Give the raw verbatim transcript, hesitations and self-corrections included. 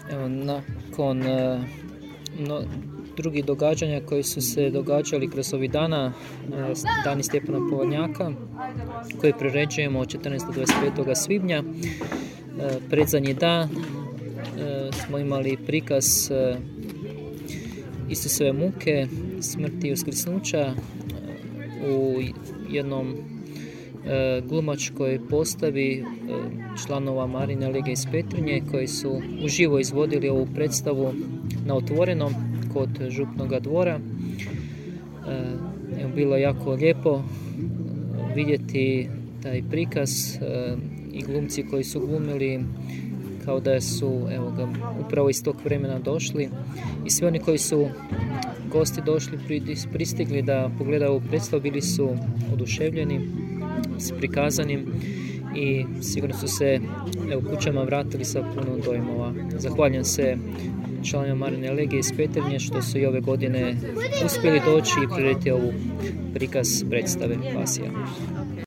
Evo, nakon uh, no, drugih događanja koji su se događali kroz ovih dana, uh, dani Stjepana Povodnjaka, koji priređujemo od četrnaestog do dvadeset petog svibnja, uh, predzadnji dan uh, smo imali prikaz uh, Isusove muke, smrti i uskrsnuća uh, u jednom E, glumačkoj postavi e, članova Marine Legije iz Petrinje, koji su uživo izvodili ovu predstavu na otvorenom kod Župnoga dvora. E, bilo je jako lijepo vidjeti taj prikaz e, i glumci koji su glumili kao da su evo ga, upravo iz tog vremena došli, i svi oni koji su gosti došli, pristigli da pogledaju ovu predstavu, bili su oduševljeni s prikazanim i sigurno su se evo, kućama vratili sa puno dojmova. Zahvaljujem se članovima Marine Legije iz Petrinje što su i ove godine uspjeli doći i prirediti ovu prikaz predstave Pasija.